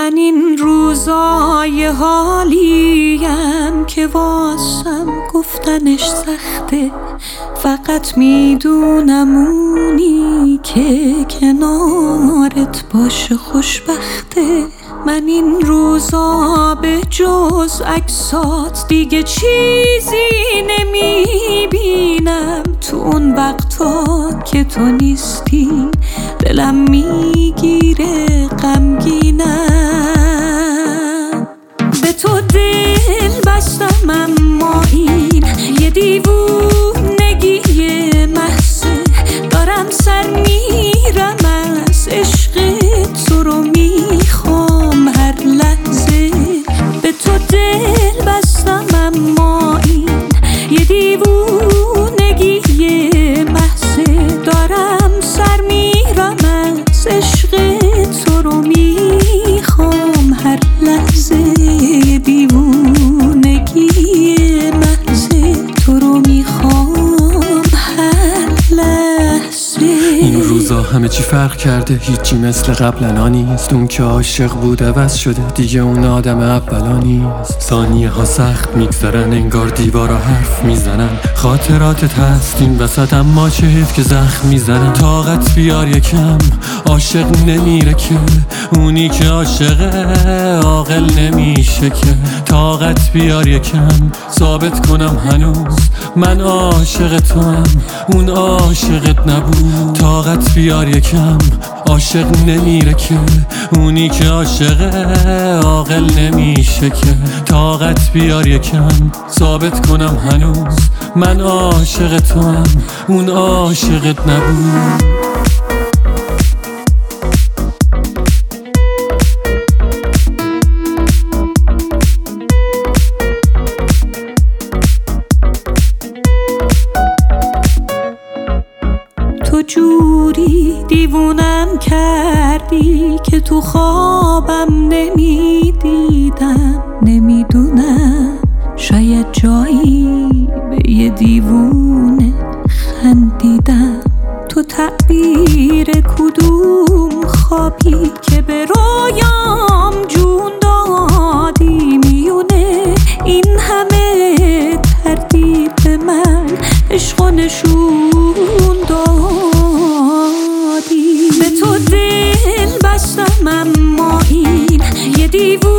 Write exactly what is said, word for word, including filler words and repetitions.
من این روزای حالیم که واسم گفتنش سخته، فقط میدونم اونی که کنارت باشه خوشبخته. من این روزا به جز عکسات دیگه چیزی نمیبینم. تو اون وقتا که تو نیستی دلم میگیره غمگینم. به تو دل بستم اما این یه دیوونگی محضه، دارم سر میرم از عشق تو رو میخوام هر لحظه. به تو دل بستم اما این یه دیوونگی محضه، دارم سر میرم از عشق تو رو میخوام هر لحظه. یه دیوونگی محضه تو رو میخوام هر لحظه. این روزا همه چی فرق کرده، هیچی مثل قبلا نیست. اون که عاشق بود عوض شده، دیگه اون آدم اولا نیست. ثانیه ها سخت میگذرن، انگار دیوارا حرف میزنن. خاطراتت هست این وسط، اما چه حیف که زخم میزنن. طاقت بیار یکم، عاشق نمیره که اونی که عاشقه عاقل نمیشه که. طاقت بیار یکم، ثابت کنم هنوز من عاشق تو هم، اون عاشقت نبود. طاقت بیار یکم، عاشق نمیره که اونی که عاشقه عاقل نمیشه که. طاقت بیار یکم، ثابت کنم هنوز من عاشق تو هم، اون عاشقت نبود. تو جوری دیوونم کردی که تو خوابم نمیدیدم. نمیدونم شاید جایی به یه دیوونه خندیدم. تو تعبیر کدوم خوابی که به رویام جون دادی؟ میونه این همه تردید من عشق و نشون دادی. به تو دل بستم اما این یه دیوونه